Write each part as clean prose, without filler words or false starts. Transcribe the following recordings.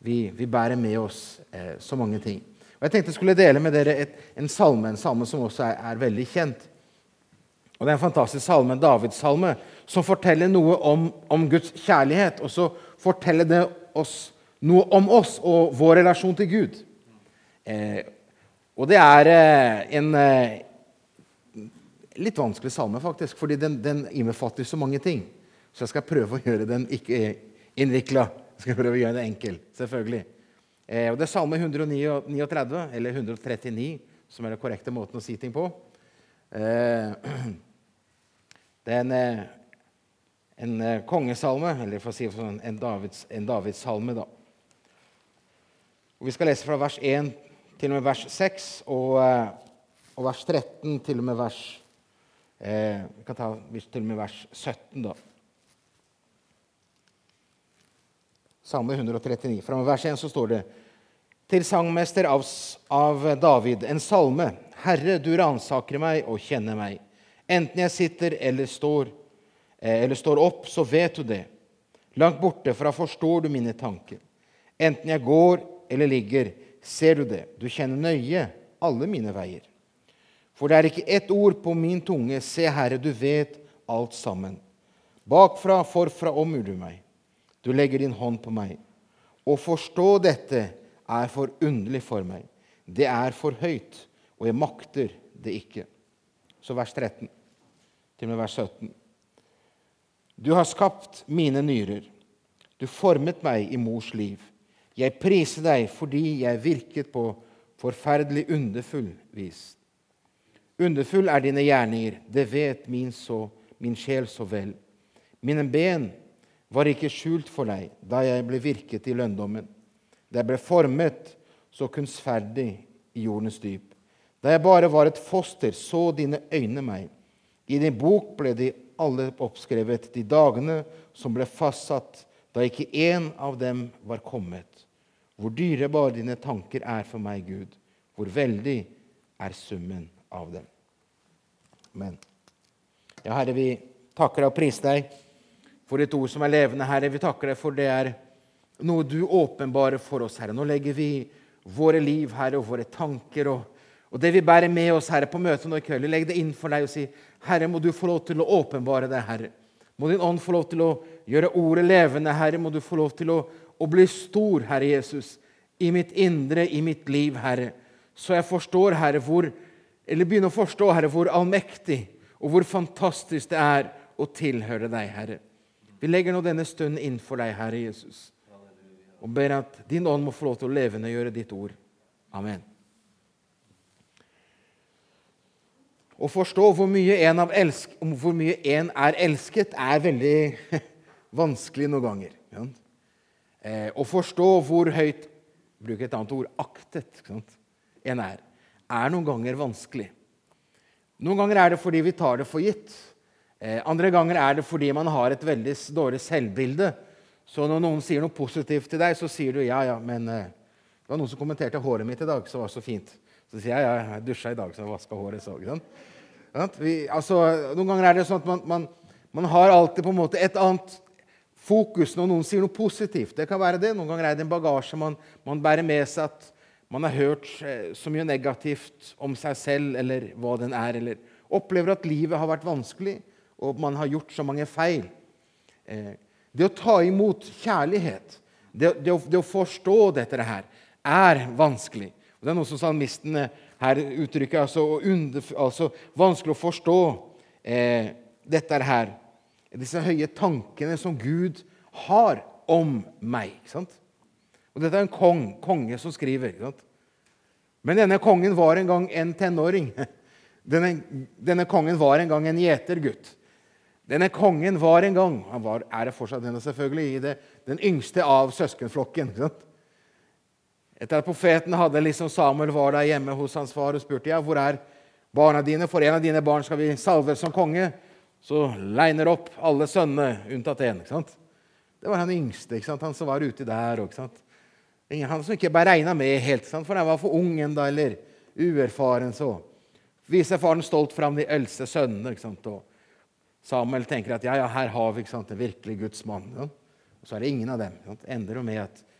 vi bærer med oss så mange ting. Og jeg tenkte jeg skulle dele med dere en salme som også er veldig kjent. Og det er en fantastisk salme, en Davids salme, som forteller noe om Guds kjærlighet, og så forteller det oss noe om oss og vår relasjon til Gud. Og det er en litt vanskelig salme faktisk, fordi den innbefatter så mange ting. Så jeg skal prøve å gjøre den ikke innviklet. Jeg skal prøve å gjøre det enkel, selvfølgelig. Og det er salme 139, eller 139, som er den korrekte måten å si ting på. Det er en kongesalme, eller for å si det sånn, en Davids salme da. Og vi skal lese fra vers 1 til og med vers 6, og vers 13 til og med vers vi kan ta til og med vers 17 da. Salme 139. Fra vers 1 så står det: Til sangmester av David, en salme. Herre, du ransaker meg og kjenner meg. Enten jeg sitter eller står opp, så vet du det. Langt borte fra forstår du mine tanker. Enten jeg går eller ligger, ser du det. Du kjenner nøye alle mine veier. For det er ikke ett ord på min tunge. Se, Herre, du vet alt sammen. Bakfra, forfra omgjør du meg. Du legger din hånd på meg. Å forstå dette er for underlig for meg. Det er for høyt, og jeg makter det ikke. Så vers 13 til og med vers 17. Du har skapt mine nyrer. Du formet meg i mors liv. Jeg priser deg fordi jeg virket på forferdelig underfull vis. Underfull er dine gjerninger, det vet min sjel så vel. Mine ben var ikke skjult for deg da jeg ble virket i lønndommen. Da jeg ble formet så kunstferdig i jordens dyp. Da jeg bare var et foster, så dine øyne meg. I din bok ble de alle oppskrevet, de dagene som ble fastsatt, da ikke en av dem var kommet. Hvor dyrebare dine tanker er for meg, Gud. Hvor veldig er summen av dem. Amen. Ja, Herre, vi takker deg og priser deg for ditt ord som er levende, Herre. Vi takker deg for det er noe du åpenbarer for oss, Herre. Nå legger vi våre liv, Herre, og våre tanker, og det vi bærer med oss, Herre, på møtet nå i kveld. Legg det inn for deg og si, Herre, må du få lov til å åpenbare deg, Herre. Må din ånd få lov til å gjøre ordet levende, Herre. Må du få lov til å bli stor, Herre Jesus, i mitt indre, i mitt liv, Herre. Så jeg forstår, Herre, begynner å forstå, Herre, hvor allmektig og hvor fantastisk det er å tilhøre deg, Herre. Vi legger nå denne stunden inn for deg, Herre Jesus, og ber at din ånd må få lov til å levende gjøre ditt ord. Amen. Å forstå hvor mye en er elsket er veldig vanskelig noen ganger. Å forstå hvor høyt, bruk et annet ord, aktet en er noen ganger vanskelig. Noen ganger er det fordi vi tar det for gitt. Andre ganger er det fordi man har et veldig dårlig selvbilde. Så når noen sier noe positivt til deg, så sier du, ja, men det var noen som kommenterte håret mitt i dag, så var det så fint. Så sier jeg, ja, jeg dusja i dag, så jeg vasket håret så. Noen ganger er det sånn at man har alltid på en måte et annet fokus når noen sier noe positivt. Det kan være det. Noen ganger er det en bagasje man bærer med seg, at man har hørt så mye negativt om seg selv, eller hva den er, eller opplever at livet har vært vanskelig, og man har gjort så mange feil. Det å ta imot kjærlighet, det å forstå dette her, er vanskelig. Og det er noe som salmisten her uttrykker, altså vanskelig å forstå dette her, disse høye tankene som Gud har om meg, ikke sant? Og dette er en konge som skriver, ikke sant? Men denne kongen var en gang en tenåring. Denne kongen var en gang en gjetergutt. Denne kongen var en gang, er det fortsatt denne selvfølgelig, den yngste av søskenflokken. Ikke sant? Etter at profeten Samuel var der hjemme hos hans far og spurte, ja, hvor er barna dine? For en av dine barn skal vi salve som konge. Så legner opp alle sønnene unntatt en. Ikke sant? Det var han yngste, ikke sant? Han som var ute der. Ikke sant? Han som ikke bare regnet med helt, ikke sant? For han var for ung enda, eller uerfaren. Så viser faren stolt fram de eldste sønnene. Ikke sant? Og Samuel tenker at ja, her har vi, ikke sant, en virkelig Guds mann. Ja? Og så er det ingen av dem. Ikke sant? Ender det med at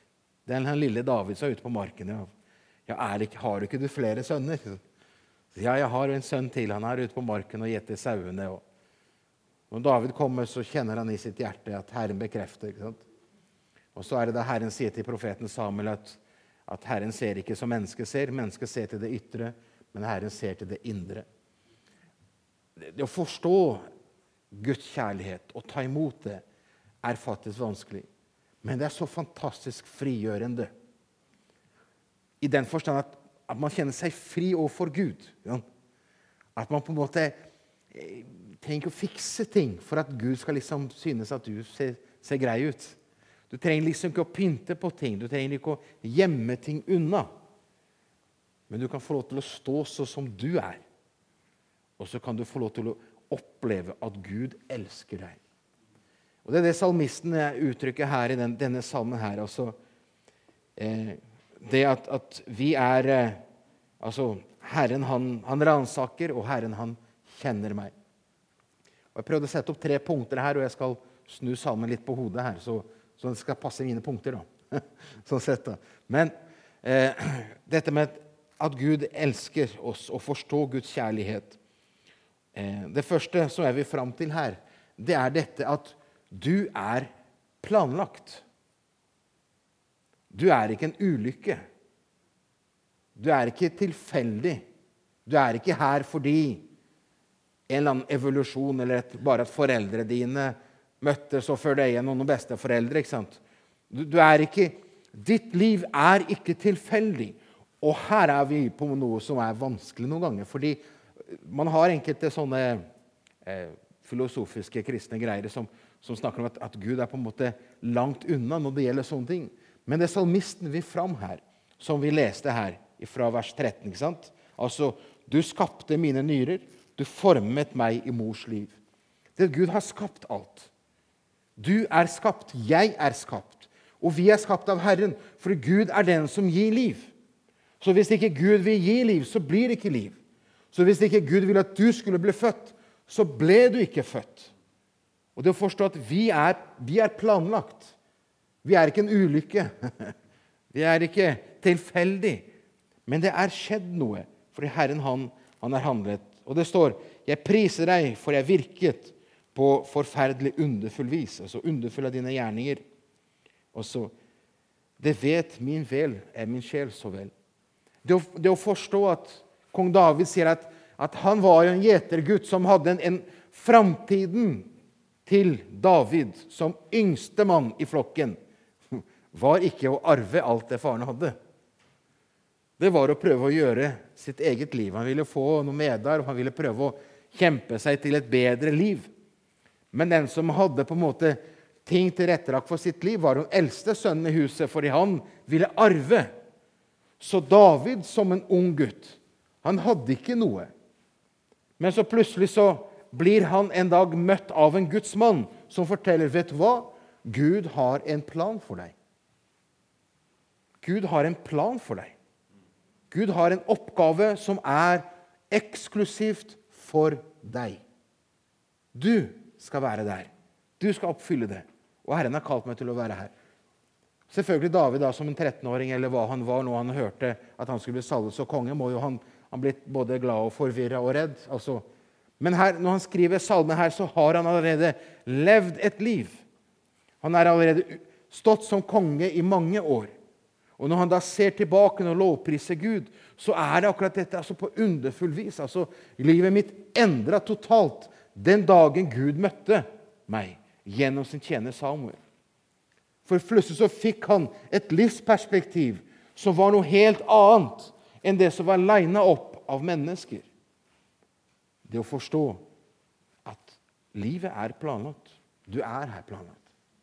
Den lille David som ute på marken. Ja, har ikke du flere sønner? Ja, jeg har en sønn til. Han ute på marken og gjetter sauene. Når David kommer, så kjenner han i sitt hjerte at Herren bekrefter. Ikke sant? Og så det da Herren sier til profeten Samuel at Herren ser ikke som mennesket ser. Mennesket ser til det ytre, men Herren ser til det indre. Det å forstå Guds kjærlighet og ta imot det faktisk vanskelig. Men det så fantastisk frigjørende. I den forstand at man kjenner seg fri overfor Gud. Ja? At man på en måte trenger ikke å fikse ting for at Gud skal liksom synes at du ser grei ut. Du trenger liksom ikke å pynte på ting. Du trenger ikke å gjemme ting unna. Men du kan få lov til å stå så som du er. Og så kan du få lov til å oppleve at Gud elsker deg. Og det det salmisten uttrykker her i denne salmen her. Altså, det at vi altså, Herren han ransaker, og Herren han kjenner meg. Og jeg prøvde å sette opp 3 punkter her, og jeg skal snu salmen litt på hodet her, så det skal passe mine punkter da. Sånn sett da. Men dette med at Gud elsker oss og forstår Guds kjærlighet. Det første som vi frem til her, det dette at du planlagt. Du ikke en ulykke. Du ikke tilfeldig. Du ikke her fordi en eller annen evolusjon, eller bare at foreldre dine møttes og før deg igjen noen besteforeldre, ikke sant? Du ikke, ditt liv ikke tilfeldig. Og her vi på noe som vanskelig noen ganger, fordi man har enkelte sånne filosofiske kristne greier som snakker om at Gud på en måte langt unna når det gjelder sånne ting. Men det salmisten vil fram her, som vi leste her fra vers 13, ikke sant? Altså, du skapte mine nyrer, du formet meg i mors liv. Det Gud har skapt alt. Du skapt, jeg skapt, og vi skapt av Herren, for Gud den som gir liv. Så hvis ikke Gud vil gi liv, så blir det ikke liv. Så hvis ikke Gud vil at du skulle bli født, så ble du ikke født. Og det å forstå at vi planlagt. Vi ikke en ulykke. Vi ikke tilfeldig. Men det skjedd noe, fordi Herren han handlet. Og det står, jeg priser deg, for jeg virket på forferdelig underfull vis. Altså underfull av dine gjerninger. Og så, det vet min vel, min sjel så vel. Det å forstå at kong David sier at han var en gjetergutt som hadde en framtiden til David som yngste mann i flokken, var ikke å arve alt det faren hadde. Det var å prøve å gjøre sitt eget liv. Han ville få noe medar, og han ville prøve å kjempe seg til et bedre liv. Men den som hadde på en måte ting til rettelagt for sitt liv, var den eldste sønnen i huset, fordi han ville arve. Så David, som en ung gutt, han hadde ikke noe. Men så plutselig så blir han en dag møtt av en Guds mann som forteller, vet du hva? Gud har en plan for deg. Gud har en plan for deg. Gud har en oppgave som eksklusivt for deg. Du skal være der. Du skal oppfylle det. Og Herren har kalt meg til å være her. Selvfølgelig David da, som en 13-åring, eller hva han var når han hørte at han skulle bli salvet som konge, må jo han blitt både glad og forvirret og redd. Altså. Men her, når han skriver salmen her, så har han allerede levd et liv. Han allerede stått som konge i mange år. Og når han da ser tilbake og lovpriser Gud, så det akkurat dette altså på underfull vis. Altså, livet mitt endret totalt den dagen Gud møtte meg gjennom sin tjener Samuel. For plutselig så fikk han et livsperspektiv som var noe helt annet enn det som var legnet opp av mennesker. Det å forstå at livet planlagt. Du her planlagt.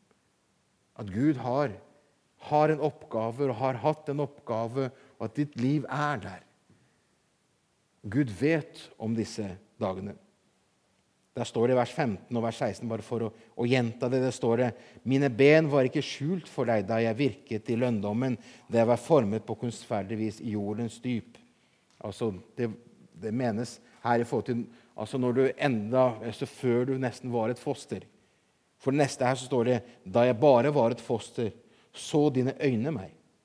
At Gud har en oppgave og har hatt en oppgave, og at ditt liv der. Gud vet om disse dagene. Der står det i vers 15 og vers 16, bare for å gjenta det, det står det, mine ben var ikke skjult for deg da jeg virket i lønndommen, da jeg var formet på kunstferdig vis i jordens dyp. Altså, det menes her i forhold til, altså når du altså før du nesten var et foster. For det neste her så står det, da jeg bare var et foster, så dine øyne meg.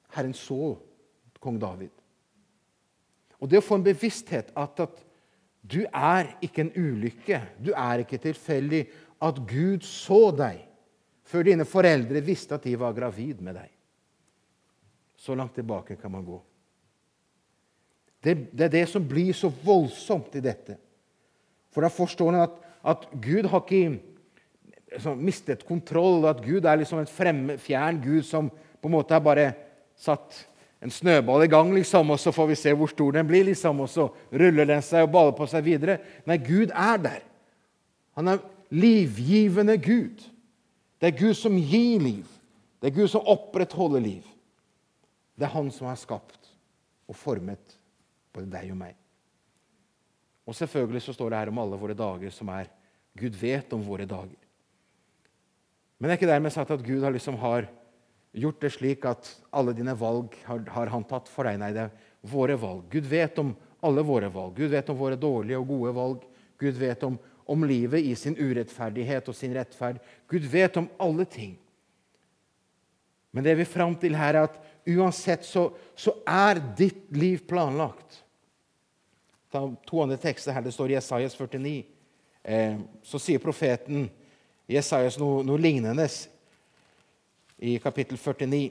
Herren så kong David. Og det å få en bevissthet at du er ikke en ulykke, du er ikke tilfeldig, at Gud så deg før dine foreldre visste at de var gravid med deg. Så langt tilbake kan man gå. Det er det som blir så voldsomt i dette. For da forstår man at Gud har ikke mistet kontroll, at Gud er liksom en fjern Gud som på en måte har bare satt en snøball i gang, liksom, og så får vi se hvor stor den blir, liksom, og så ruller den seg og baller på seg videre. Nei, Gud er der. Han er livgivende Gud. Det er Gud som gir liv. Det er Gud som opprettholder liv. Det er han som har skapt og formet både deg og meg. Og selvfølgelig så står det her om alle våre dager som er Gud vet om våre dager. Men det er ikke dermed sagt at Gud har gjort det slik at alle dine valg har han tatt for deg. Nei, det er våre valg. Gud vet om alle våre valg. Gud vet om våre dårlige og gode valg. Gud vet om livet i sin urettferdighet og sin rettferd. Gud vet om alle ting. Men det vi er frem til her er at uansett så er ditt liv planlagt. Ta 2 andre tekster her. Det står i Jesajas 49. Så sier profeten Jesajas noe lignende i kapittel 49.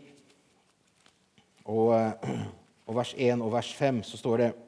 Og vers 1 og vers 5 så står det: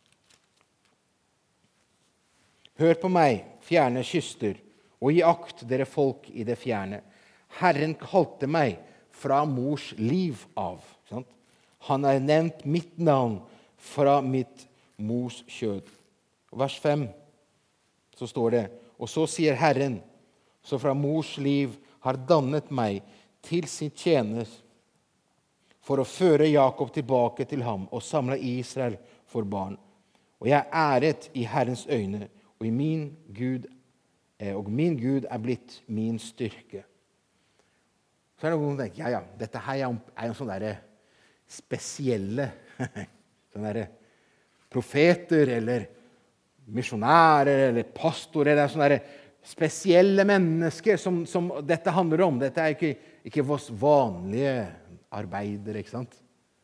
Hør på meg, fjerne kyster, og gi akt dere folk i det fjerne. Herren kalte meg fra mors liv av. Sant? Han har nevnt mitt navn fra mitt mors kjød. Vers 5 så står det: Og så sier Herren, så fra mors liv har dannet meg til sin tjener for å føre Jakob tilbake til ham og samle Israel for barn. Og jeg er æret i Herrens øyne, og min Gud er blitt min styrke. Så er det noen som tenker, ja, dette her er jo sånne der spesielle sånne der profeter, eller misjonærer, eller pastorer, eller sånne der spesielle mennesker som dette handler om. Dette er ikke vårs vanlige arbeidere, ikke sant?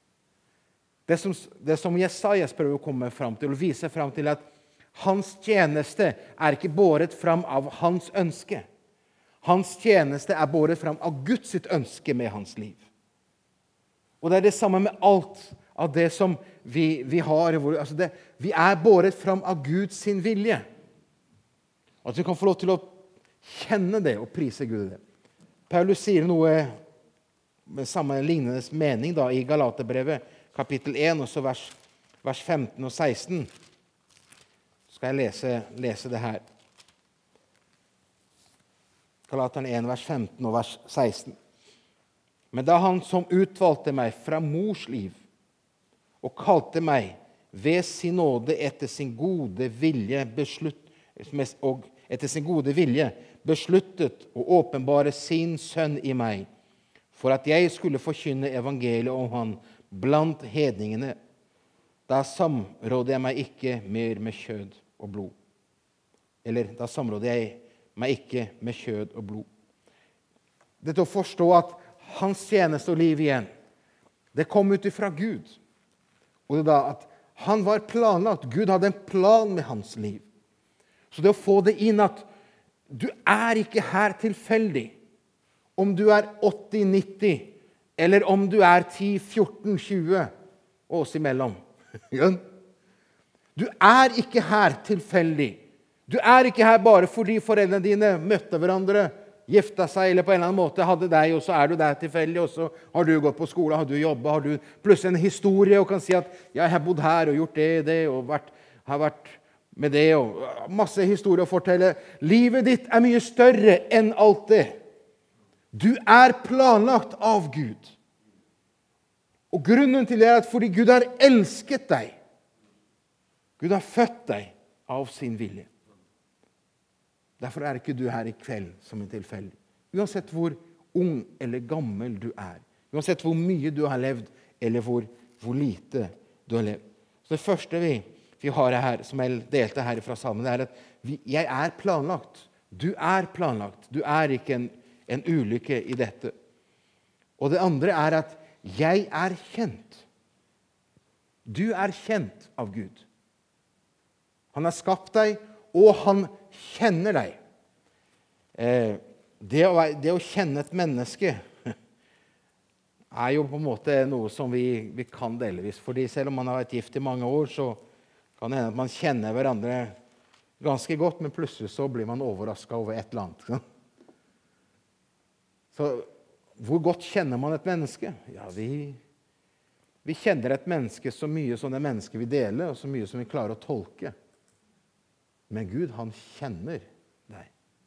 Det som Jesajas prøver å komme frem til, og vise frem til at hans tjeneste er ikke båret frem av hans ønske. Hans tjeneste er båret frem av Guds sitt ønske med hans liv. Og det er det samme med alt av det som vi har. Altså vi er båret frem av Guds sin vilje. At vi kan få lov til å kjenne det og prise Gud det. Paulus sier noe med samme lignende mening da, i Galaterbrevet, kapittel 1, og så vers 15 og 16. Så skal jeg lese det her. Galaterne 1, vers 15 og vers 16. Men da han som utvalgte meg fra mors liv, og kalte meg ved sin nåde etter sin gode vilje besluttet å åpenbare sin sønn i meg, for at jeg skulle forkynne evangeliet om han blant hedningene. Da samrådde jeg meg ikke mer med kjød og blod. Eller da samrådde jeg meg ikke med kjød og blod. Dette å forstå at hans tjeneste og liv igjen, det kom ut ifra Gud. Og det da at han var planlagt. Gud hadde en plan med hans liv. Så det å få det inn at du er ikke her tilfeldig. Om du er 80-90, eller om du er 10-14-20, og oss imellom. Du er ikke her tilfeldig. Du er ikke her bare fordi foreldrene dine møtte hverandre, gifta seg, eller på en eller annen måte hadde deg, og så er du der tilfeldig, og så har du gått på skole, har du jobbet, har du plutselig en historie, og kan si at jeg har bodd her og gjort det, og har vært med det, og masse historier å fortelle. Livet ditt er mye større enn alt det. Du er planlagt av Gud. Og grunnen til det er at fordi Gud har elsket deg. Gud har født deg av sin vilje. Derfor er ikke du her i kveld som en tilfeldig. Uansett hvor ung eller gammel du er. Uansett hvor mye du har levd, eller hvor lite du har levd. Så det første vi har her, som jeg delte her fra sammen, er at jeg er planlagt. Du er planlagt. Du er ikke en ulykke i dette. Og det andre er at jeg er kjent. Du er kjent av Gud. Han har skapt deg, og han kjenner deg. Det å kjenne et menneske er jo på en måte noe som vi kan delvis. Fordi selv om man har vært gift i mange år, så kan det hende at man kjenner hverandre ganske godt, men plutselig så blir man overrasket over et eller annet. Så hvor godt kjenner man et menneske? Ja, vi kjenner et menneske så mye som det mennesket vi deler, og så mye som vi klarer å tolke. Men Gud, han kjenner deg.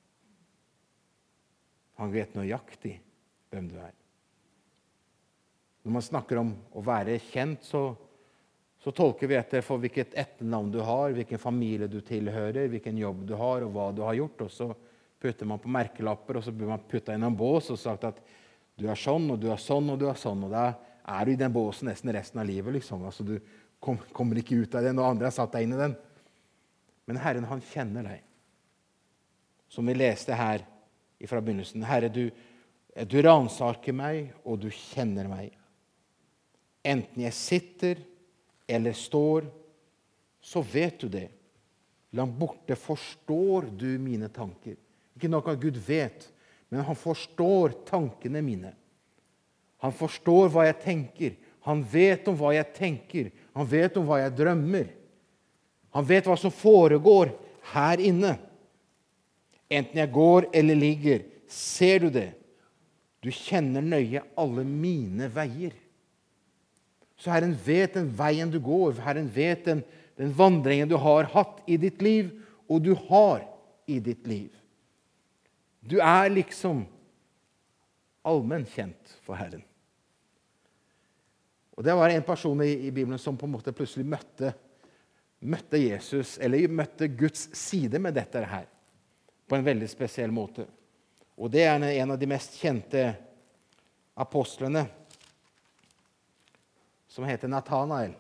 Han vet nøyaktig hvem du er. Når man snakker om å være kjent, så tolker vi etter for hvilket etternavn du har, hvilken familie du tilhører, hvilken jobb du har, og hva du har gjort. Og så putter man på merkelapper, og så blir man puttet inn en bås og sagt at du er sånn, og du er sånn, og du er sånn. Og da er du i den båsen nesten resten av livet. Liksom. Altså, du kommer ikke ut av den, og andre har satt deg inn i den. Men Herren, han kjenner deg. Som vi leste her fra begynnelsen. Herre, du ransaker meg, og du kjenner meg. Enten jeg sitter eller står, så vet du det. Langt borte forstår du mine tanker. Ikke nok at Gud vet, men han forstår tankene mine. Han forstår hva jeg tenker. Han vet om hva jeg tenker. Han vet om hva jeg drømmer. Han vet hva som foregår her inne. Enten jeg går eller ligger, ser du det? Du kjenner nøye alle mine veier. Så Herren vet den veien du går. Herren vet den vandringen du har hatt i ditt liv, og du har i ditt liv. Du er liksom allmenn kjent for Herren. Og det var en person i Bibelen som på en måte plutselig møtte Jesus, eller møtte Guds side med dette her, på en veldig spesiell måte. Og det er en av de mest kjente apostlene, som heter Nathanael.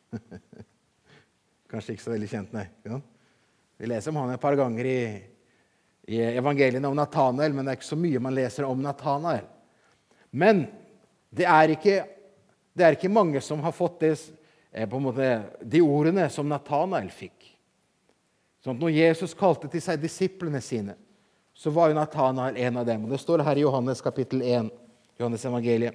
Kanskje ikke så veldig kjent, nei. Ja. Vi leser om han et par ganger i evangeliene om Nathanael, men det er ikke så mye man leser om Nathanael. Men det er ikke mange som har fått på en måte, de ordene som Nathanael fikk. Sånn at når Jesus kalte til seg disiplene sine, så var jo Nathanael en av dem. Og det står her i Johannes kapittel 1, Johannes evangeliet.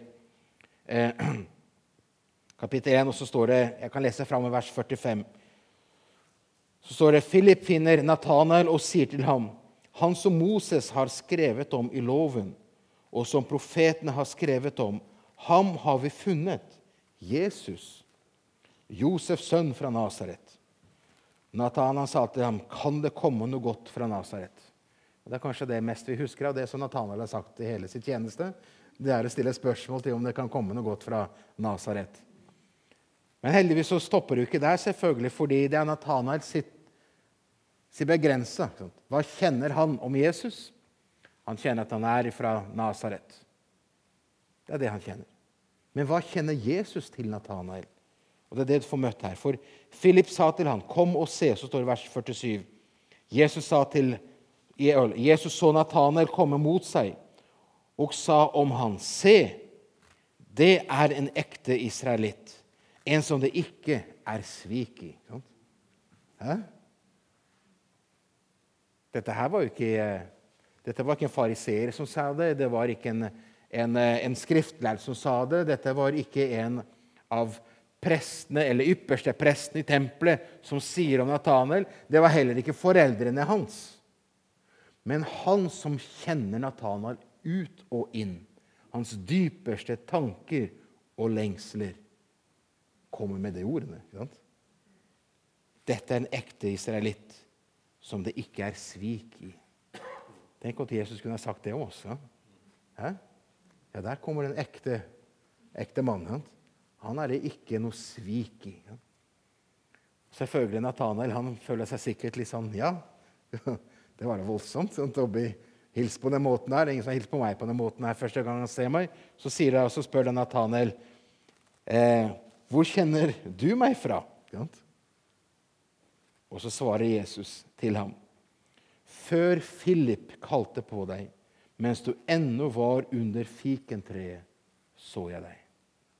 Kapittel 1, og så står det, jeg kan lese frem i vers 45. Så står det, Philip finner Nathanael og sier til ham, han som Moses har skrevet om i loven, og som profetene har skrevet om, ham har vi funnet, Jesus, Josefs sønn fra Nazaret. Nathanael sa til ham, kan det komme noe godt fra Nazaret? Og det er kanskje det mest vi husker av det som Nathanael har sagt i hele sitt tjeneste. Det er å stille spørsmål til om det kan komme noe godt fra Nazaret. Men heldigvis så stopper du ikke der, selvfølgelig, fordi det er Nathanael sitt begrenset. Hva kjenner han om Jesus? Han kjenner at han er fra Nazaret. Det er det han kjenner. Men hva kjenner Jesus til Nathanael? Og det er det du får møtt her. For Philip sa til han, kom og se, så står det i vers 47. Jesus så Nathanael komme mot seg, og sa om han, se, det er en ekte israelitt, en som det ikke er svik i. Hæ? Dette var ikke en fariseer som sa det, det var ikke en skriftlærd som sa det, dette var ikke en av prestene eller ypperste prestene i tempelet som sier om Nathanael, det var heller ikke foreldrene hans. Men han som kjenner Nathanael ut og inn, hans dypeste tanker og lengsler, kommer med de ordene. Ikke sant? Dette er en ekte israelitt som det ikke er svik i. Tenk at Jesus kunne ha sagt det om oss. Ja, der kommer den ekte mannen. Han er det ikke noe svik i. Ja. Selvfølgelig Nathanael, han føler seg sikkert litt sånn, ja, det var voldsomt, sånn, å bli hilst på den måten her. Det er ingen som har hilst på meg på den måten her første gang han ser meg. Så spør Nathanael, hvor kjenner du meg fra? Og så svarer Jesus til ham, før Philip kalte på deg, mens du ennå var under fikentreet, så jeg deg.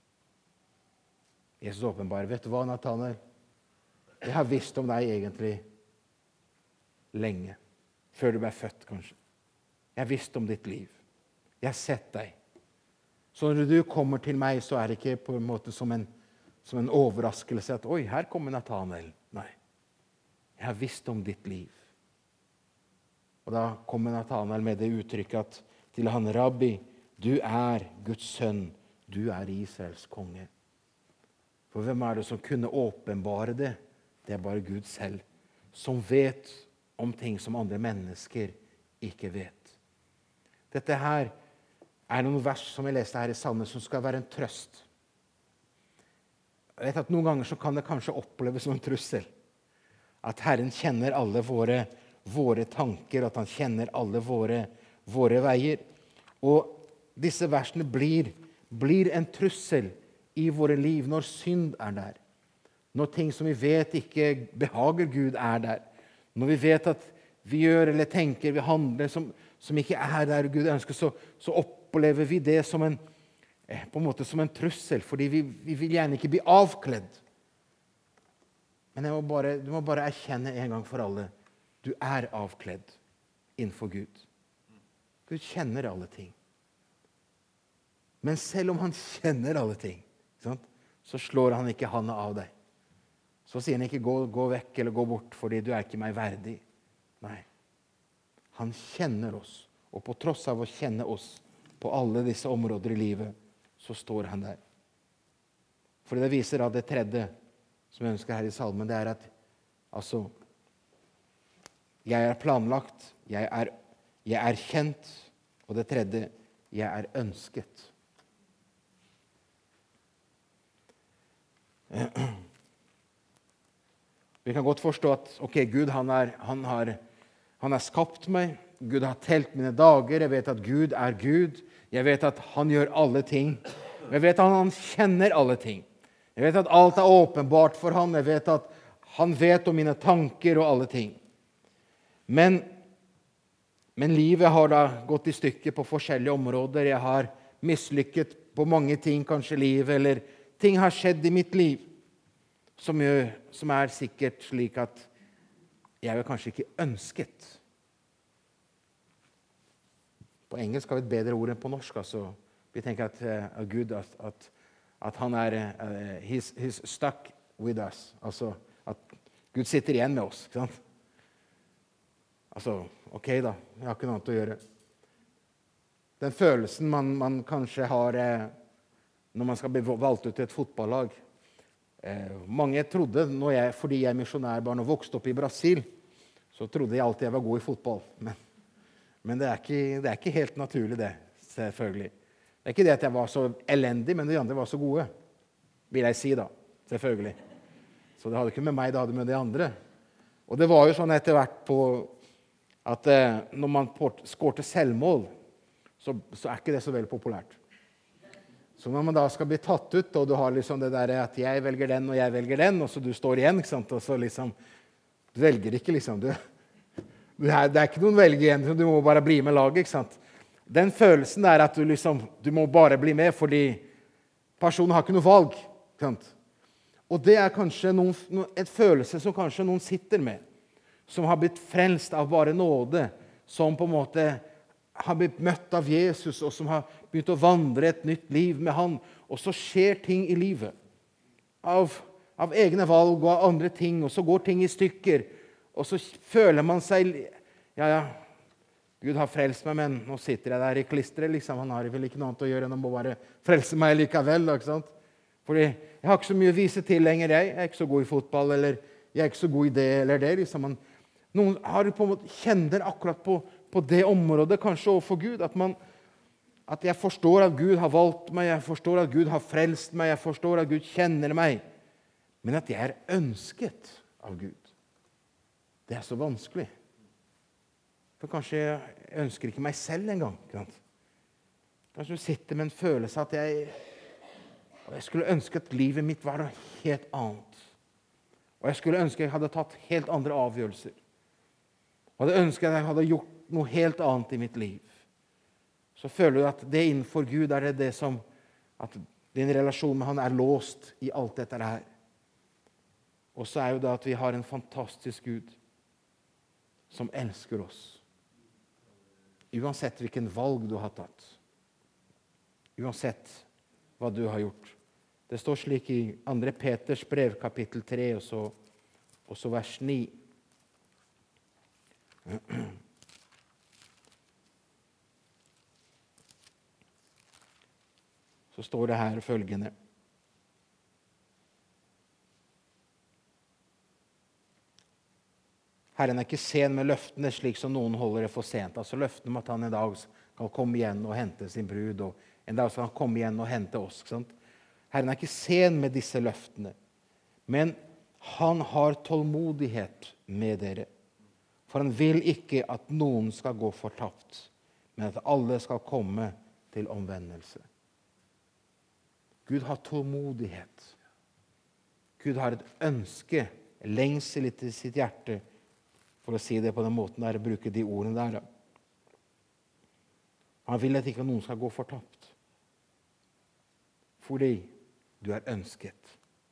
Jesus åpenbarer, vet du hva, Nathanael? Jeg har visst om deg egentlig lenge. Før du ble født, kanskje. Jeg har visst om ditt liv. Jeg har sett deg. Så når du kommer til meg, så er det ikke på en måte som en overraskelse at oi, her kommer Nathanael. Nei. Jeg har visst om ditt liv. Og da kommer Nathanael med det uttrykket at til han, Rabbi, du er Guds sønn. Du er Israels konge. For hvem er det som kunne åpenbare det? Det er bare Gud selv, som vet om ting som andre mennesker ikke vet. Dette her er noen vers som jeg leste her i Salmen, som skal være en trøst. Jeg vet at noen ganger så kan det kanskje oppleves som en trussel. At Herren kjenner alle våre tanker, at han kjenner alle våre veier. Og disse versene blir en trussel i våre liv når synd er der. Når ting som vi vet ikke behager Gud er der. Når vi vet at vi gjør eller tenker, vi handler som ikke er der Gud ønsker, så opplever vi det som på en måte som en trussel, fordi vi vil gjerne ikke bli avkledd. Men du må bare erkjenne en gang for alle, du er avkledd innenfor Gud. Gud kjenner alle ting. Men selv om han kjenner alle ting, så slår han ikke handa av deg. Så sier han ikke gå vekk eller gå bort, fordi du er ikke meg verdig. Nei. Han kjenner oss, og på tross av å kjenne oss på alle disse områder i livet, så står han der. For det viser av det tredje som jeg ønsker her i salmen, det er at jeg er planlagt, jeg er kjent, og det tredje, jeg er ønsket. Vi kan godt forstå at Gud han har skapt meg. Gud har telt mine dager. Jeg vet at Gud er Gud. Jeg vet at han gjør alle ting. Jeg vet at han kjenner alle ting. Jeg vet at alt er åpenbart for han. Jeg vet at han vet om mine tanker og alle ting. Men livet har da gått i stykker på forskjellige områder. Jeg har mislykket på mange ting, kanskje livet, eller ting har skjedd i mitt liv som er sikkert slik at jeg er kanskje ikke ønsket. På engelsk har vi et bedre ord enn på norsk. Vi tenker at Gud at han er he's stuck with us. Altså at Gud sitter igjen med oss. Ikke sant? Ok da, jeg har ikke noe annet å gjøre. Den følelsen man kanskje har når man skal bli valgt ut til et fotballag. Mange trodde, fordi jeg er misjonærbarn og vokste opp i Brasil, så trodde jeg alltid jeg var god i fotball. Men det er ikke helt naturlig det, selvfølgelig. Det er ikke det at jeg var så elendig, men de andre var så gode, vil jeg si da, selvfølgelig. Så det hadde ikke med meg, det hadde med de andre. Og det var jo sånn etter hvert på at når man skårte selvmål, så er ikke det så veldig populært. Så når man da skal bli tatt ut, og du har liksom det der at jeg velger den, og jeg velger den, og så du står igjen, ikke sant? Og så liksom, du velger ikke liksom, det er ikke noen velger igjen, du må bare bli med laget, ikke sant? Den følelsen er at du må bare bli med, fordi personen har ikke noe valg, ikke sant? Og det er kanskje et følelse som kanskje noen sitter med, som har blitt frelst av bare nåde, som på en måte har blitt møtt av Jesus, og som har begynt å vandre et nytt liv med han. Og så skjer ting i livet av egne valg og av andre ting, og så går ting i stykker, og så føler man seg, Gud har frelst meg, men nå sitter jeg der i klistret, liksom. Han har vel ikke noe annet å gjøre enn å bare frelse meg likevel, ikke sant? Fordi jeg har ikke så mye å vise til lenger, jeg er ikke så god i fotball, eller jeg er ikke så god i det eller det, liksom. Noen har på en måte kjenner akkurat på det området, kanskje overfor Gud, at jeg forstår at Gud har valgt meg, jeg forstår at Gud har frelst meg, jeg forstår at Gud kjenner meg, men at jeg er ønsket av Gud. Det er så vanskelig. For kanskje jeg ønsker ikke meg selv en gang. Kanskje du sitter med en følelse at jeg skulle ønske at livet mitt var noe helt annet. Og jeg skulle ønske jeg hadde tatt helt andre avgjørelser. Og jeg hadde ønsket at jeg hadde gjort noe helt annet i mitt liv. Så føler du at det innenfor Gud er det som at Din relasjon med han er låst i alt dette her. Og så er jo det at vi har en fantastisk Gud som elsker oss. Uansett hvilken valg du har tatt. Uansett hva du har gjort. Det står slik i 2. Peters brev, kapittel 3, og så vers 9. Så står det her følgende. Herren er ikke sen med løftene, slik som noen holder det for sent. Altså løftene om at han en dag skal komme igjen og hente sin brud, og en dag skal han komme igjen og hente oss. Ikke sant? Herren er ikke sen med disse løftene, men han har tålmodighet med dere. For han vil ikke at noen skal gå fortapt, men at alle skal komme til omvendelse. Gud har tålmodighet. Gud har et ønske, lengsel til sitt hjerte, for å si det på den måten der, bruke de ordene der. Han vil at ikke noen skal gå fortapt. Fordi du er ønsket.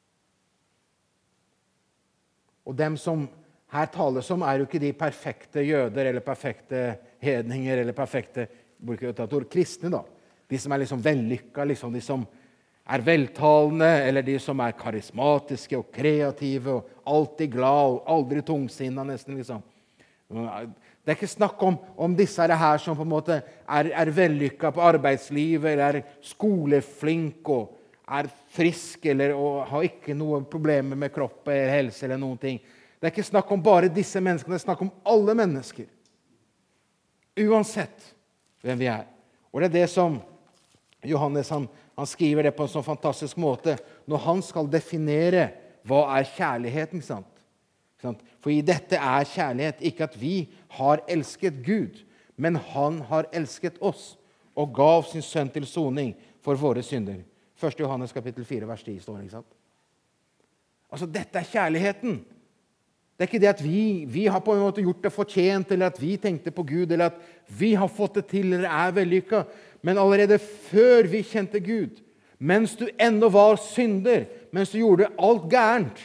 Og dem som her tales om, er jo ikke de perfekte jøder, eller perfekte hedninger, eller perfekte kristne, da. De som er liksom vellykka, liksom de som er veltalende, eller de som er karismatiske og kreative, og alltid glad, og aldri tungsinnet nesten, liksom. Det er ikke snakk om disse her som på en måte er vellykka på arbeidslivet, eller er skoleflink, og er frisk, eller og har ikke noen problemer med kropp eller helse, eller noen ting. Det er ikke snakk om bare disse menneskene, det er snakk om alle mennesker. Uansett hvem vi er. Og det er det som Johannes, han skriver det på en sånn fantastisk måte, når han skal definere hva er kjærligheten, sant? For i dette er kjærlighet, ikke at vi har elsket Gud, men han har elsket oss, og gav sin sønn til soning for våre synder. 1. Johannes kapittel 4, vers 10 står det, ikke sant? Altså, dette er kjærligheten. Det er ikke det at vi har på en måte gjort det fortjent, eller at vi tenkte på Gud, eller at vi har fått det til, eller er vellykka. Men allerede før vi kjente Gud, mens du ennå var synder, mens du gjorde alt gærent,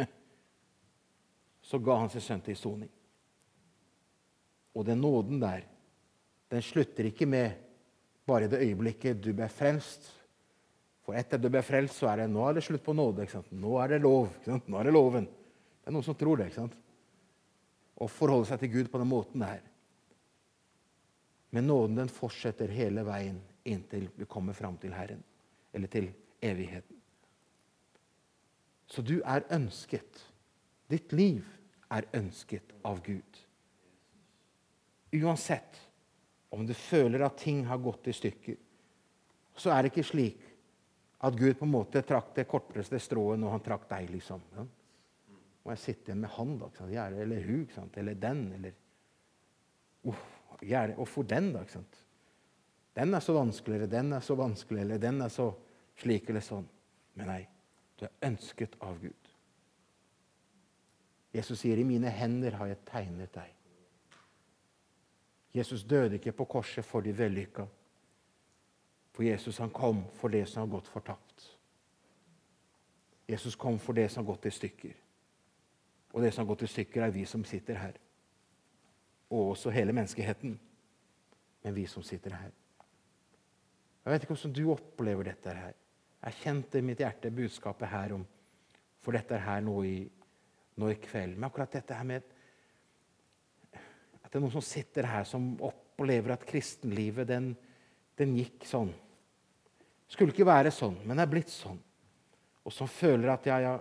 så ga han sin sønn til soning. Og den nåden der, den slutter ikke med bare det øyeblikket du ble frelst. For etter du ble frelst, så er det, nå er det slutt på nåde, ikke sant? Nå er det lov, ikke sant? Nå er det loven. Det er noen som tror det, ikke sant? Og forholde seg til Gud på den måten der. Men nåden, den fortsetter hele veien inntil vi kommer fram til Herren, eller til evigheten. Så du er ønsket. Ditt liv er ønsket av Gud. Uansett om du føler at ting har gått i stykker, så er det ikke slik at Gud på en måte trakk det korteste strået når han trakk deg, liksom. Ja? Må jeg sitte igjen med han, da? Eller hun, eller den, eller og for den, da? Ikke sant? Den er så vanskeligere, den er så vanskelig, eller den er så slik eller sånn. Men nei, du er ønsket av Gud. Jesus sier, i mine hender har jeg tegnet deg. Jesus døde ikke på korset for de vellykka. For Jesus, han kom for det som har gått fortapt. Jesus kom for det som har gått i stykker. Og det som har gått i stykker er vi som sitter her. Og også hele menneskeheten. Men vi som sitter her. Jeg vet ikke hvordan du opplever dette her. Jeg kjente i mitt hjerte budskapet her om, for dette her nå i kveld. Men akkurat dette her med at det er noen som sitter her som opplever at kristenlivet, den gikk sånn. Skulle ikke være sånn, men er blitt sånn. Og som føler at jeg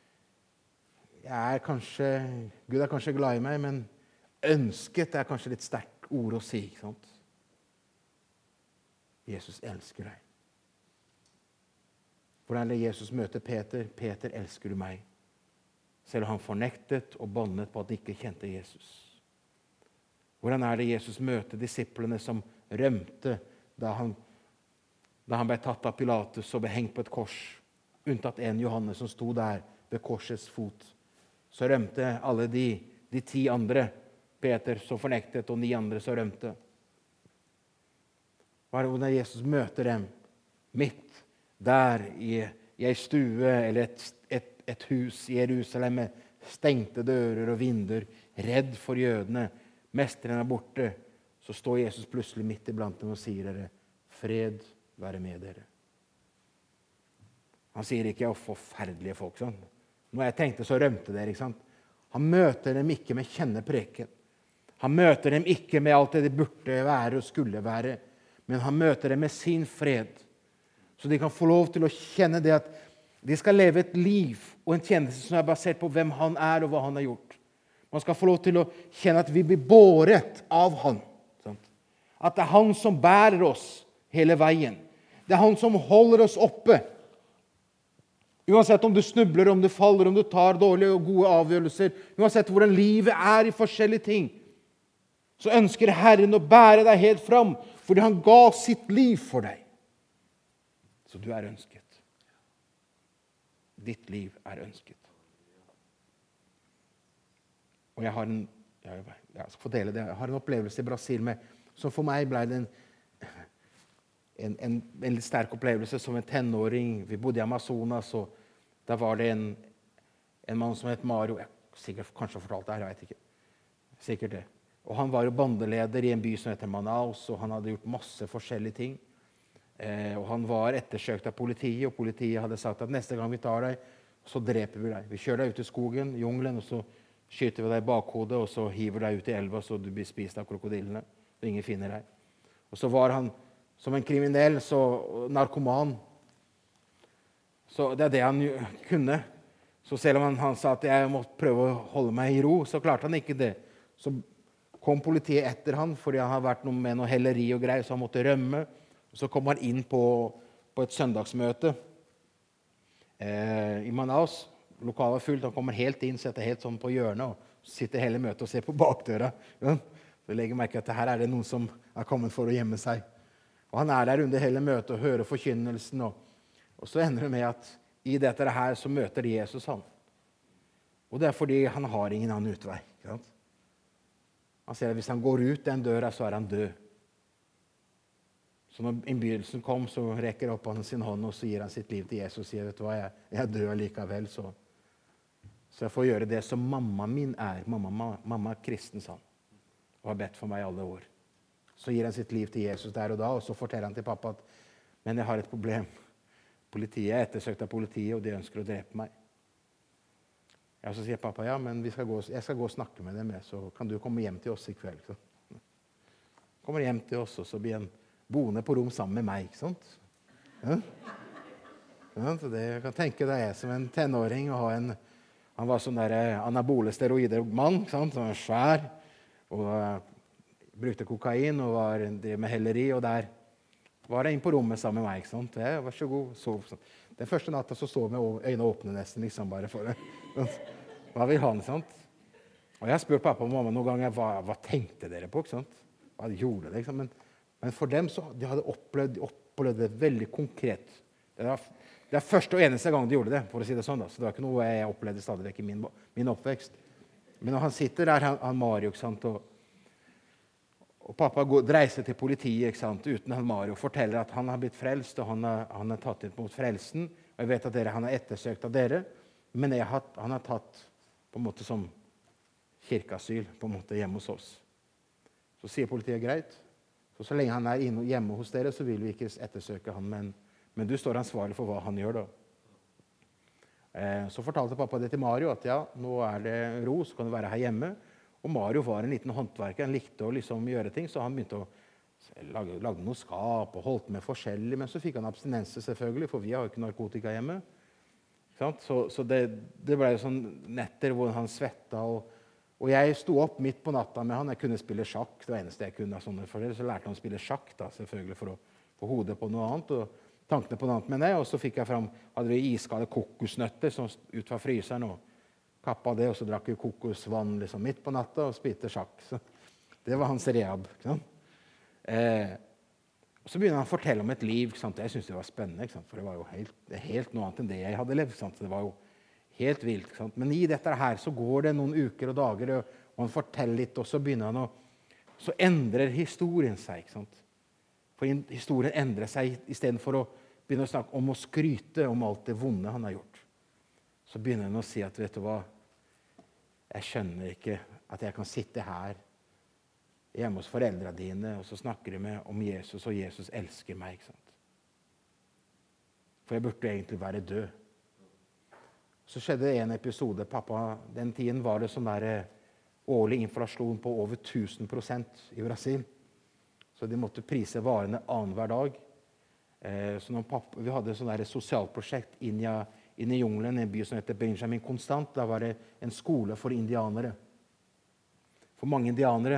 er kanskje, Gud er kanskje glad i meg, men ønsket er kanskje litt sterkt ord å si, ikke sant? Jesus elsker deg. Hvordan er det Jesus møter Peter? Peter, elsker du meg? Selv om han fornektet og båndet på at de ikke kjente Jesus. Hvordan er det Jesus møter disiplene som rømte da han ble tatt av Pilatus og ble hengt på et kors, unntatt en Johannes som sto der ved korsets fot. Så rømte alle de 10 andre, Peter som fornektet og 9 andre som rømte. Hvordan Jesus møter dem midt der i en stue eller et hus i Jerusalem med stengte dører og vinduer, redd for jødene, mesteren borte, så står Jesus plutselig midt iblant dem og sier dere, fred være med dere. Han sier ikke, forferdelige folk, sånn. Når jeg tenkte, så rømte dere, ikke sant? Han møter dem ikke med kjennepreken. Han møter dem ikke med alt det de burde være og skulle være, men han møter dem med sin fred. Så de kan få lov til å kjenne det at de skal leve et liv og en tjeneste som er basert på hvem han er og hva han har gjort. Man skal få lov til å kjenne at vi blir båret av han. Sant? At det er han som bærer oss hele veien. Det er han som holder oss oppe. Uansett om du snubler, om du faller, om du tar dårlige og gode avgjørelser, uansett hvordan livet er i forskjellige ting, så ønsker Herren å bære deg helt fram, fordi han ga sitt liv for deg. Så du er ønsket. Ditt liv er ønsket. Og jeg skal få dele det. Jeg har en opplevelse i Brasil som for meg ble det en litt sterk opplevelse som en tenåring. Vi bodde i Amazonas, og der var det en mann som het Mario. Kanskje fortalt det her, jeg vet ikke. Sikkert det. Og han var jo bandeleder i en by som heter Manaus, og han hadde gjort masse forskjellige ting. Og han var ettersøkt av politiet, og politiet hadde sagt at neste gang vi tar deg, så dreper vi deg. Vi kjører deg ut i skogen, jungelen, og så skyter vi deg i bakhodet, og så hiver deg ut i elva, så du blir spist av krokodillene, og ingen finner deg. Og så var han som en kriminell, så narkoman. Så det er det han kunne. Så selv om han sa at jeg måtte prøve å holde meg i ro, så klarte han ikke det. Så kom politiet etter han, fordi han hadde vært med noe helleri og greier, så han måtte rømme. Så kom han inn på et søndagsmøte i Manaus. Lokalet var fullt, han kommer helt inn, setter helt sånn på hjørnet, og sitter hele møtet og ser på bakdøra. Ja. Så legger merke at her er det noen som er kommet for å gjemme seg. Og han er der under hele møtet og hører forkynnelsen, og så ender det med at i dette her så møter Jesus han. Og det er fordi han har ingen annen utvei. Ikke sant? Han ser at hvis han går ut den døra, så er han død. Så når innbydelsen kom, så rekker opp han sin hånd, og så gir han sitt liv til Jesus og sier, vet du hva, jeg dør likevel, så jeg får gjøre det som mamma min er. Mamma er kristen, sa han, og har bedt for meg i alle år. Så gir han sitt liv til Jesus der og da, og så forteller han til pappa at, men jeg har et problem. Politiet er ettersøkt av politiet, og de ønsker å drepe meg. Ja, så sier pappa, ja, men jeg skal gå og snakke med dem, så kan du komme hjem til oss i kveld. Så kommer hjem til oss, og så blir han boende på rom sammen med meg, ikke sant? Ja. Ja, så det, jeg kan tenke deg jeg som en tenåring og han var sånn der anabole steroider-mann, ikke sant? Han var svær og brukte kokain og drev med helleri, og der var jeg inn på rommet sammen med meg, ikke sant? Ja, vær så god, sov. Den første natta så sov jeg med øynene åpne nesten, liksom bare for det. Hva vil han, sant? Og jeg har spurt pappa og mamma noen ganger, hva tenkte dere på, ikke sant? Hva gjorde det, liksom? Men for dem så de hadde opplevd det veldig konkret. Det er første og eneste gang de gjorde det, for å si det sånn. Da. Så det var ikke noe jeg opplevde stadig vekk i min oppvekst. Men når han sitter der, han Mario, ikke sant, og pappa dreiser til politiet, ikke sant, uten han Mario, forteller at han har blitt frelst, og han har tatt imot frelsen, og jeg vet at han er ettersøkt av dere, men han har tatt på en måte som kirkeasyl på en måte hjemme hos oss. Så sier politiet greit. Så lenge han er hjemme hos dere, så vil vi ikke ettersøke han, men du står ansvarlig for hva han gjør da. Så fortalte pappa det til Mario, at ja, nå er det ro, så kan du være her hjemme. Og Mario var en liten håndverker, han likte å liksom gjøre ting, så han begynte å lage noe skap og holdt med forskjellig, men så fikk han abstinense selvfølgelig, for vi har jo ikke narkotika hjemme. Så det ble jo sånn netter hvor han svettet, og jeg sto opp midt på natta med han. Jeg kunne spille sjakk, det var eneste jeg kunne. Så lærte han å spille sjakk, da, selvfølgelig for å få hodet på noe annet, og tankene på noe annet med det. Og så fikk jeg fram, hadde vi iskalde kokosnøtter som ut fra fryseren, og kappa det, og så drakk vi kokosvann liksom, midt på natta og spilte sjakk. Så det var hans rehab. Og så begynner han å fortelle om et liv. Jeg syntes det var spennende, for det var jo helt noe annet enn det jeg hadde levd. Det var jo helt vilt. Men i dette her så går det noen uker og dager, og han forteller litt, og så begynner han så endrer historien seg. For historien endrer seg. I stedet for å begynner å snakke om å skryte om alt det vonde han har gjort, så begynner han å si at, vet du hva, jeg skjønner ikke at jeg kan sitte her hjemme hos foreldrene dine, og så snakker de om Jesus, og Jesus elsker meg, ikke sant? For jeg burde egentlig være død. Så skjedde det en episode, pappa, den tiden var det sånn der årlig inflasjon på over 1000% i Brasil. Så de måtte prise varene annenhver dag. Så når pappa, vi hadde et sånt der sosialprosjekt inn i jungelen, en by som heter Benjamin Constant. Da var det en skole for indianere. For mange indianere,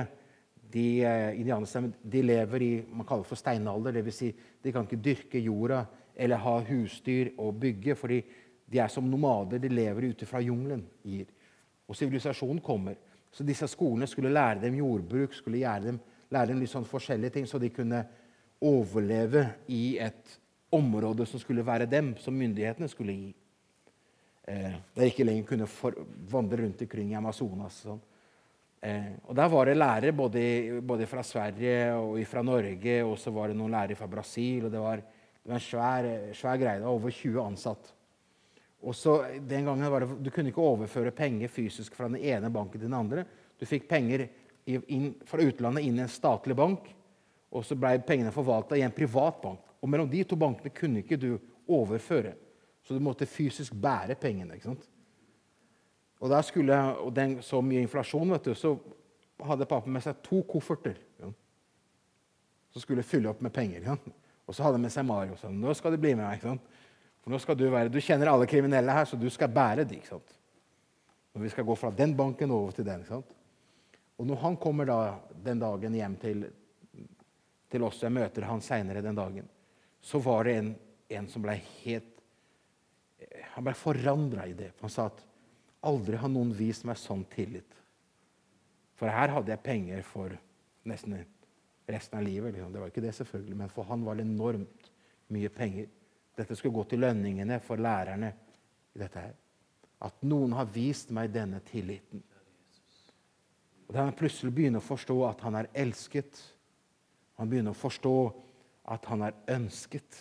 de lever i, man kaller det for steinalder, det vil si, de kan ikke dyrke jorda eller ha husdyr og bygge, fordi de er som nomader, de lever ute fra jungelen. Og sivilisasjonen kommer. Så disse skolene skulle lære dem jordbruk, skulle lære dem litt sånn forskjellige ting, så de kunne overleve i et område som skulle være dem, som myndighetene skulle gi. Der ikke lenger kunne vandre rundt omkring i Amazonas. Sånn. Og der var det lærere både fra Sverige og fra Norge, og så var det noen lærere fra Brasil, og det var en svær greie, det var over 20 ansatt. Og så den gangen var det, du kunne ikke overføre penger fysisk fra den ene banken til den andre. Du fikk penger fra utlandet inn i en statlig bank, og så ble pengene forvaltet i en privat bank. Og mellom de to bankene kunne ikke du overføre, så du måtte fysisk bære pengene, ikke sant? Og der så mye inflasjon, vet du, så hadde pappa med seg 2 kofferter, ja, som skulle fylle opp med penger, ja. Og så hadde han med seg Mario, og sa, nå skal du bli med meg, ikke sant? For nå skal du kjenner alle kriminelle her, så du skal bære det, ikke sant? Og vi skal gå fra den banken over til den, ikke sant? Og når han kommer da den dagen hjem til oss, jeg møter han senere den dagen, så var det en som ble han ble forandret i det. Han sa at aldri har noen vist meg sånn tillit. For her hadde jeg penger for nesten resten av livet. Liksom. Det var ikke det selvfølgelig, men for han var det enormt mye penger. Dette skulle gå til lønningene for lærerne i dette her. At noen har vist meg denne tilliten. Og da han plutselig begynner å forstå at han er elsket, han begynner å forstå at han er ønsket,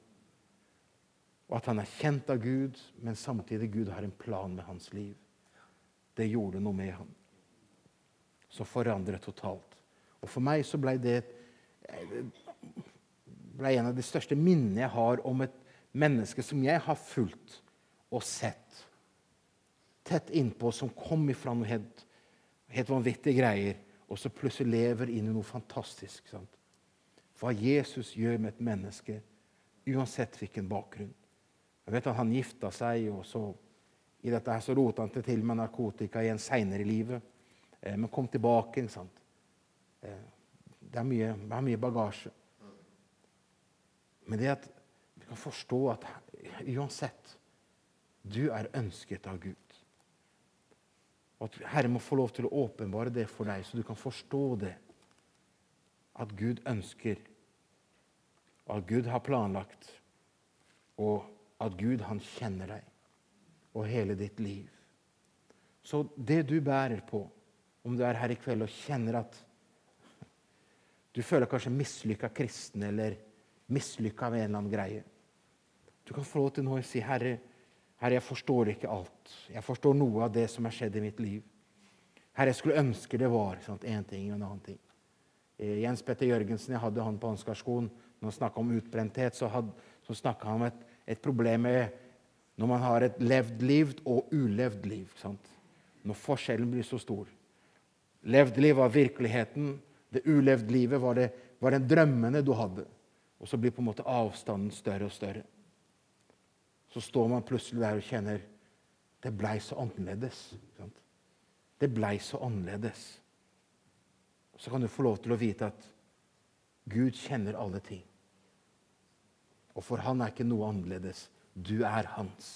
og at han er kjent av Gud, men samtidig Gud har en plan med hans liv. Det gjorde noe med ham, som forandret totalt. Og for meg så ble det en av de største minnene jeg har om et menneske som jeg har fulgt og sett tett innpå, som kom ifra noe helt vanvittige greier, og så plutselig lever inn i noe fantastisk. Sant? Hva Jesus gjør med et menneske, uansett hvilken bakgrunn. Jeg vet at han gifta seg, og så i dette her så rotet han til med narkotika igjen senere i livet, men kom tilbake, ikke sant? Det er mye bagasje. Men det at vi kan forstå at uansett, du er ønsket av Gud. Og at Herre må få lov til å åpenbare det for deg, så du kan forstå det. At Gud ønsker, og at Gud har planlagt, og at Gud han kjenner deg, og hele ditt liv. Så det du bærer på, om du er her i kveld og kjenner at du føler kanskje mislykket kristen, eller mislykket av en eller annen greie. Du kan få lov til nå å si, Herre, jeg forstår ikke alt. Jeg forstår noe av det som har skjedd i mitt liv. Herre, jeg skulle ønske det var en ting og en annen ting. Jens Petter Jørgensen, jeg hadde han på Ansgarskolen, når han snakket om utbrenthet, så snakket han om et problem med når man har et levd liv og ulevd liv. Sant? Når forskjellen blir så stor. Levd liv var virkeligheten, det ulevd livet var den drømmene du hadde. Og så blir på en måte avstanden større og større. Så står man plutselig der og kjenner, det ble så annerledes. Sant? Det ble så annerledes. Så kan du få lov til å vite at Gud kjenner alle ting. Og for han er ikke noe annerledes. Du er hans.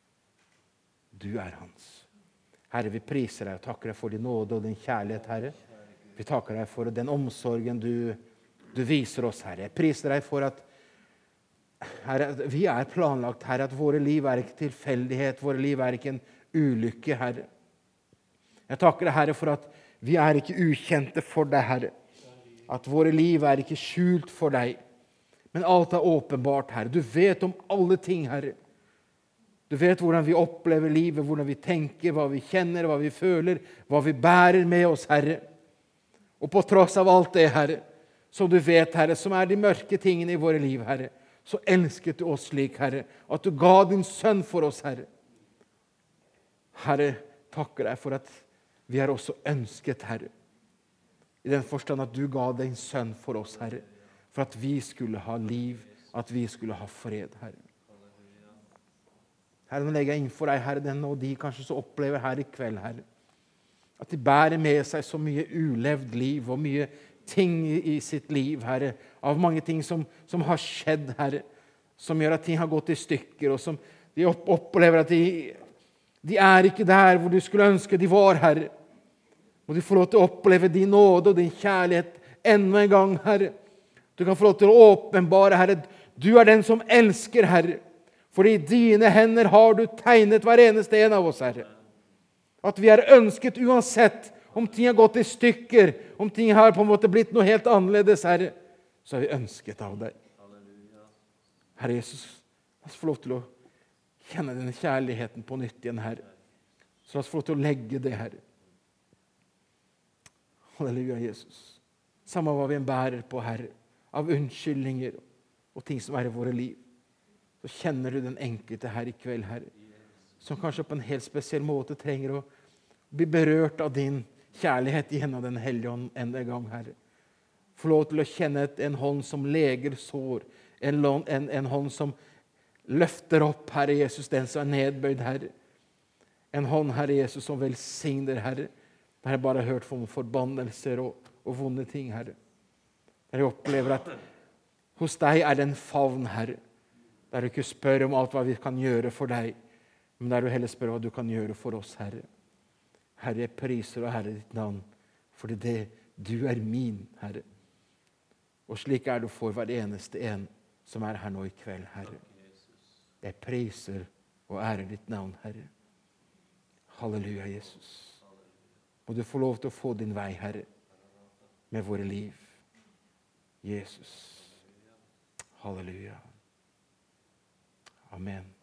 Du er hans. Herre, vi priser deg og takker deg for din nåde og din kjærlighet, Herre. Vi takker deg for den omsorgen du viser oss, Herre. Jeg priser deg for at Herre, vi er planlagt, Herre, at våre liv er ikke tilfeldighet, våre liv er ikke en ulykke, Herre. Jeg takker deg, Herre, for at vi er ikke ukjente for deg, Herre. At våre liv er ikke skjult for deg, Men alt er åpenbart, Herre. Du vet om alle ting, Herre. Du vet hvordan vi opplever livet, hvordan vi tenker, hva vi kjenner, hva vi føler, hva vi bærer med oss, Herre. Og på tross av alt det, Herre, som du vet, Herre, som er de mørke tingene i våre liv, Herre, så elsket du oss slik, Herre, at du ga din sønn for oss, Herre. Herre, takker deg for at vi er også ønsket, Herre. I den forstand at du ga din sønn for oss, Herre, for at vi skulle ha liv, at vi skulle ha fred, Herre. Herre, nå legger jeg inn for deg, Herre, den og de kanskje så opplever her i kveld, Herre, at de bærer med seg så mye ulevd liv og mye ting i sitt liv, Herre, av mange ting som har skjedd, Herre, som gjør at ting har gått i stykker, og som de opplever at de er ikke der hvor du skulle ønske de var, Herre. Må du få lov til å oppleve din nåde og din kjærlighet enda en gang, Herre. Du kan få lov til å åpenbare, Herre, du er den som elsker, Herre. For i dine hender har du tegnet hver eneste en av oss, Herre. At vi er ønsket uansett om ting har gått i stykker, om ting har på en måte blitt noe helt annerledes, Herre, så er vi ønsket av deg. Herre Jesus, la oss få lov til å kjenne denne kjærligheten på nytt igjen, Herre. Så la oss få lov til å legge det, Herre. Halleluja, Jesus. Samme hva vi bærer på, Herre, av unnskyldninger og ting som er i våre liv, så kjenner du den enkelte her i kveld, Herre, som kanskje på en helt spesiell måte trenger å bli berørt av din kjærlighet gjennom den hellige ånd enda en gang, Herre. Få lov til å kjenne en hånd som leger sår, en hånd som løfter opp, Herre Jesus, den som er nedbøyd, Herre. En hånd, Herre Jesus, som velsigner, Herre. Der jeg bare har hørt om forbannelser og vonde ting, Herre. Der jeg opplever at hos deg er det en favn, Herre. Der du ikke spør om alt hva vi kan gjøre for deg, men der du heller spør hva du kan gjøre for oss, Herre. Herre, jeg priser og Herre ditt navn, for det du er min, Herre. Og slik er du for hver eneste en som er her nå i kveld, Herre. Jeg priser og ærer ditt navn, Herre. Halleluja, Jesus. Må du få lov til å få din vei, Herre, med våre liv. Jesus. Halleluja. Amen.